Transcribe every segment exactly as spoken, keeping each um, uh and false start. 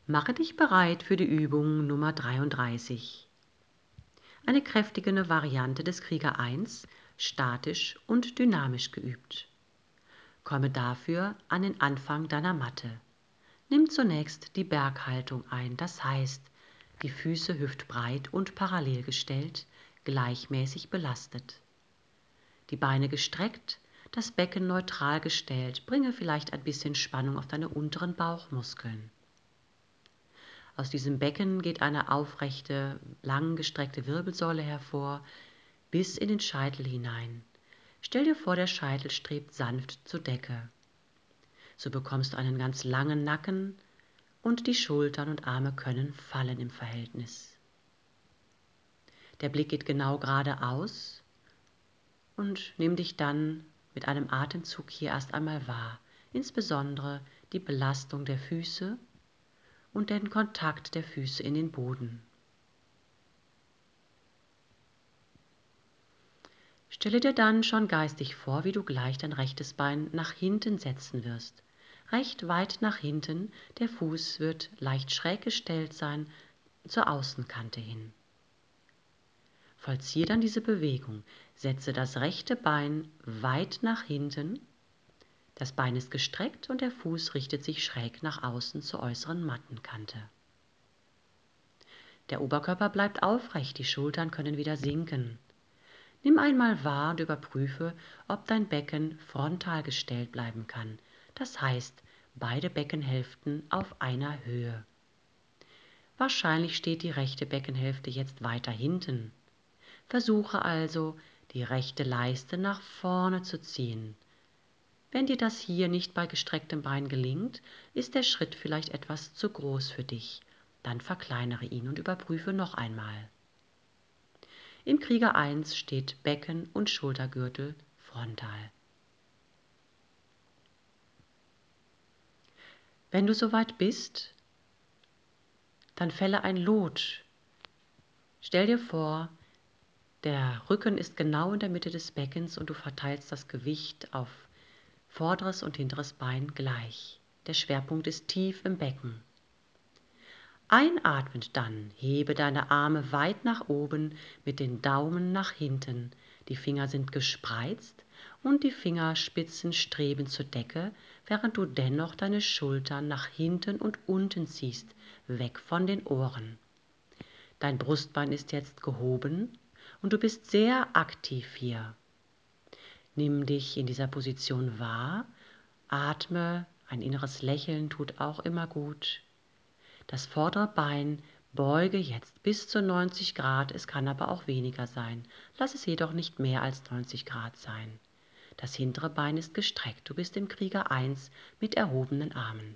Mache dich bereit für die Übung Nummer dreiunddreißig. Eine kräftigende Variante des Krieger eins, statisch und dynamisch geübt. Komme dafür an den Anfang deiner Matte. Nimm zunächst die Berghaltung ein, das heißt, die Füße hüftbreit und parallel gestellt, gleichmäßig belastet. Die Beine gestreckt, das Becken neutral gestellt, bringe vielleicht ein bisschen Spannung auf deine unteren Bauchmuskeln. Aus diesem Becken geht eine aufrechte, langgestreckte Wirbelsäule hervor, bis in den Scheitel hinein. Stell dir vor, der Scheitel strebt sanft zur Decke. So bekommst du einen ganz langen Nacken und die Schultern und Arme können fallen im Verhältnis. Der Blick geht genau geradeaus und nimm dich dann mit einem Atemzug hier erst einmal wahr, insbesondere die Belastung der Füße und den Kontakt der Füße in den Boden. Stelle dir dann schon geistig vor, wie du gleich dein rechtes Bein nach hinten setzen wirst. Recht weit nach hinten, der Fuß wird leicht schräg gestellt sein, zur Außenkante hin. Vollziehe dann diese Bewegung. Setze das rechte Bein weit nach hinten, das Bein ist gestreckt und der Fuß richtet sich schräg nach außen zur äußeren Mattenkante. Der Oberkörper bleibt aufrecht, die Schultern können wieder sinken. Nimm einmal wahr und überprüfe, ob dein Becken frontal gestellt bleiben kann. Das heißt, beide Beckenhälften auf einer Höhe. Wahrscheinlich steht die rechte Beckenhälfte jetzt weiter hinten. Versuche also, die rechte Leiste nach vorne zu ziehen. Wenn dir das hier nicht bei gestrecktem Bein gelingt, ist der Schritt vielleicht etwas zu groß für dich. Dann verkleinere ihn und überprüfe noch einmal. Im Krieger eins steht Becken und Schultergürtel frontal. Wenn du soweit bist, dann fälle ein Lot. Stell dir vor, der Rücken ist genau in der Mitte des Beckens und du verteilst das Gewicht auf vorderes und hinteres Bein gleich. Der Schwerpunkt ist tief im Becken. Einatmend dann, hebe deine Arme weit nach oben mit den Daumen nach hinten. Die Finger sind gespreizt und die Fingerspitzen streben zur Decke, während du dennoch deine Schultern nach hinten und unten ziehst, weg von den Ohren. Dein Brustbein ist jetzt gehoben und du bist sehr aktiv hier. Nimm dich in dieser Position wahr, atme, ein inneres Lächeln tut auch immer gut. Das vordere Bein beuge jetzt bis zu neunzig Grad, es kann aber auch weniger sein. Lass es jedoch nicht mehr als neunzig Grad sein. Das hintere Bein ist gestreckt, du bist im Krieger eins mit erhobenen Armen.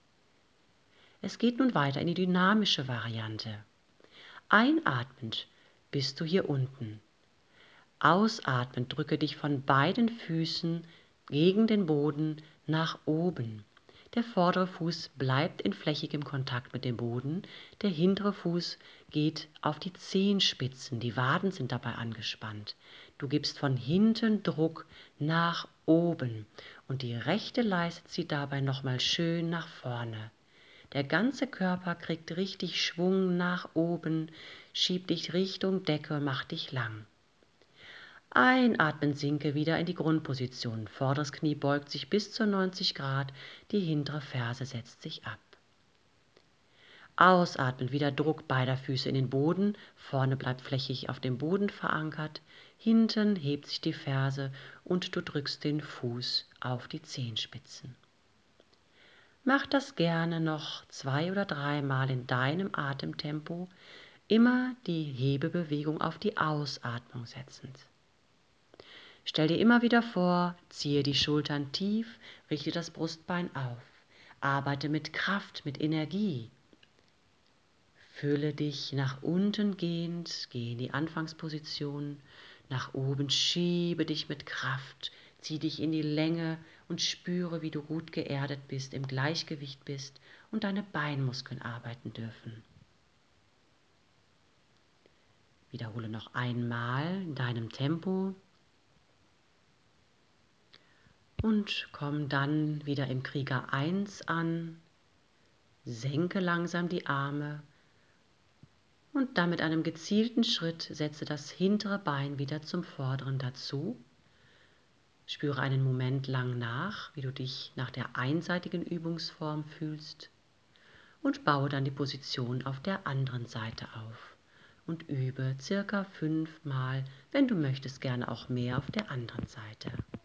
Es geht nun weiter in die dynamische Variante. Einatmend bist du hier unten. Ausatmend drücke dich von beiden Füßen gegen den Boden nach oben. Der vordere Fuß bleibt in flächigem Kontakt mit dem Boden, der hintere Fuß geht auf die Zehenspitzen, die Waden sind dabei angespannt. Du gibst von hinten Druck nach oben und die rechte Leiste zieht dabei nochmal schön nach vorne. Der ganze Körper kriegt richtig Schwung nach oben, schieb dich Richtung Decke und mach dich lang. Einatmen, sinke wieder in die Grundposition. Vorderes Knie beugt sich bis zu neunzig Grad, die hintere Ferse setzt sich ab. Ausatmen, wieder Druck beider Füße in den Boden, vorne bleibt flächig auf dem Boden verankert, hinten hebt sich die Ferse und du drückst den Fuß auf die Zehenspitzen. Mach das gerne noch zwei oder dreimal in deinem Atemtempo, immer die Hebebewegung auf die Ausatmung setzend. Stell dir immer wieder vor, ziehe die Schultern tief, richte das Brustbein auf. Arbeite mit Kraft, mit Energie. Fühle dich nach unten gehend, geh in die Anfangsposition, nach oben schiebe dich mit Kraft, zieh dich in die Länge und spüre, wie du gut geerdet bist, im Gleichgewicht bist und deine Beinmuskeln arbeiten dürfen. Wiederhole noch einmal in deinem Tempo. Und komm dann wieder im Krieger eins an. Senke langsam die Arme und dann mit einem gezielten Schritt setze das hintere Bein wieder zum vorderen dazu. Spüre einen Moment lang nach, wie du dich nach der einseitigen Übungsform fühlst und baue dann die Position auf der anderen Seite auf und übe circa fünfmal, wenn du möchtest, gerne auch mehr auf der anderen Seite.